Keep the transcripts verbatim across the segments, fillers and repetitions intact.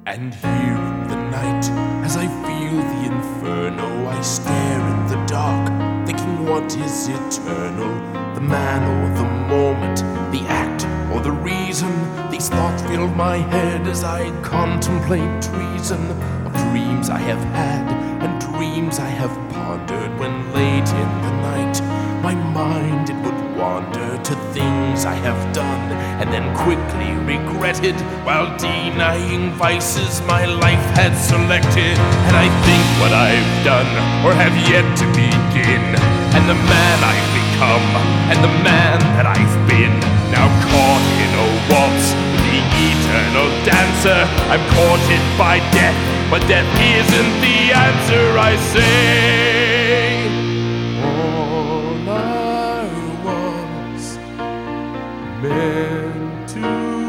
And here in the night, as I feel the inferno, I stare in the dark, thinking what is eternal? The man or the moment, the act or the reason? These thoughts fill my head as I contemplate treason of dreams I have had and dreams I have pondered, when late in the night my mind it would wander to things I have done and then quickly regretted, while denying vices my life had selected. And I think what I've done or have yet to begin, and the man I've become and the man that I've been, now caught in a waltz with the eternal dancer. I'm courted by death, but death isn't the answer, I say. All I was meant to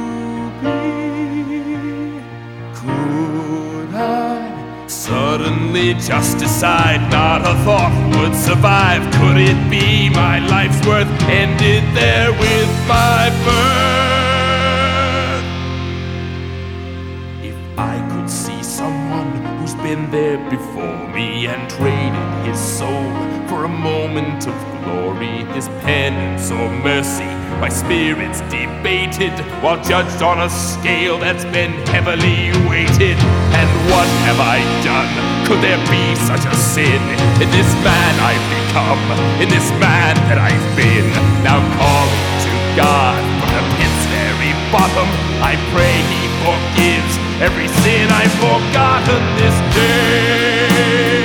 be. Could I suddenly just decide not a thought would survive? Could it be my life's worth ended there with my birth? If I could see someone who's been there before me and traded his soul for a moment of glory, his penance or mercy my spirits debated, while judged on a scale that's been heavily weighted. And what have I done? Could there be such a sin in this man I've become, in this man that I've been? Now calling to God from the pit's very bottom, I pray he forgives every sin I've forgotten this day.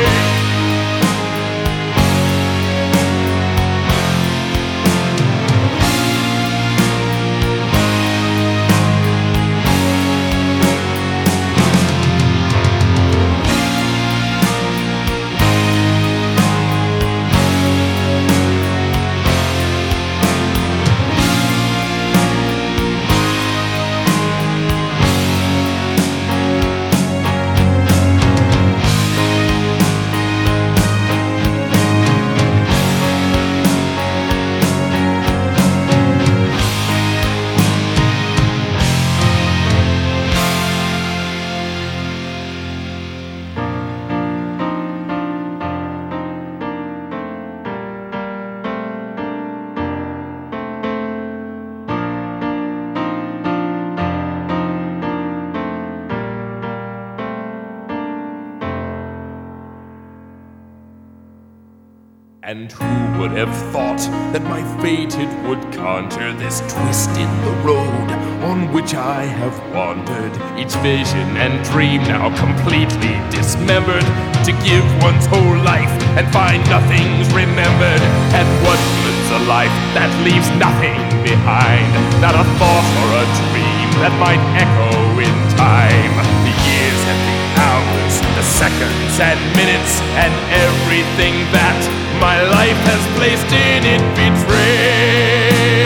And who would have thought that my fate it would conjure this twist in the road on which I have wandered, each vision and dream now completely dismembered, to give one's whole life and find nothing's remembered. And what good's a life that leaves nothing behind, not a thought or a dream that might echo in time? The years and the hours, the seconds and minutes, and everything that my life has placed in it betrayed.